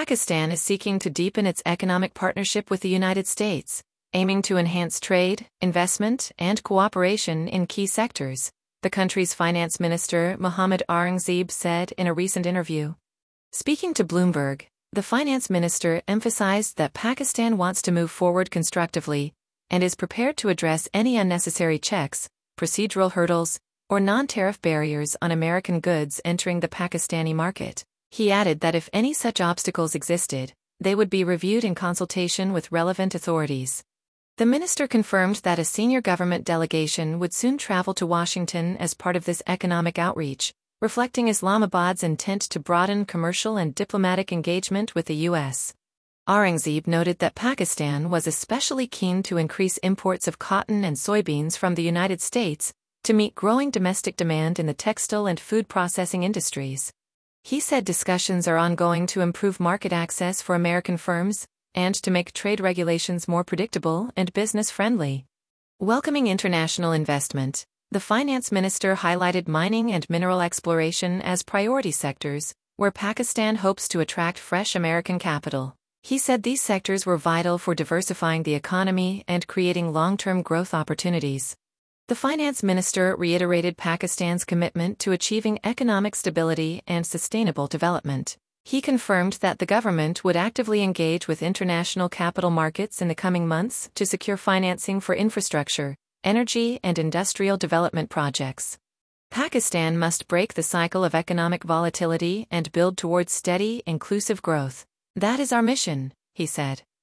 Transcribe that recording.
Pakistan is seeking to deepen its economic partnership with the United States, aiming to enhance trade, investment, and cooperation in key sectors, the country's finance minister Mohammad Aurangzeb said in a recent interview. Speaking to Bloomberg, the finance minister emphasized that Pakistan wants to move forward constructively and is prepared to address any unnecessary checks, procedural hurdles, or non-tariff barriers on American goods entering the Pakistani market. He added that if any such obstacles existed, they would be reviewed in consultation with relevant authorities. The minister confirmed that a senior government delegation would soon travel to Washington as part of this economic outreach, reflecting Islamabad's intent to broaden commercial and diplomatic engagement with the U.S. Aurangzeb noted that Pakistan was especially keen to increase imports of cotton and soybeans from the United States to meet growing domestic demand in the textile and food processing industries. He said discussions are ongoing to improve market access for American firms and to make trade regulations more predictable and business-friendly. Welcoming international investment, the finance minister highlighted mining and mineral exploration as priority sectors, where Pakistan hopes to attract fresh American capital. He said these sectors were vital for diversifying the economy and creating long-term growth opportunities. The finance minister reiterated Pakistan's commitment to achieving economic stability and sustainable development. He confirmed that the government would actively engage with international capital markets in the coming months to secure financing for infrastructure, energy, and industrial development projects. Pakistan must break the cycle of economic volatility and build towards steady, inclusive growth. That is our mission, he said.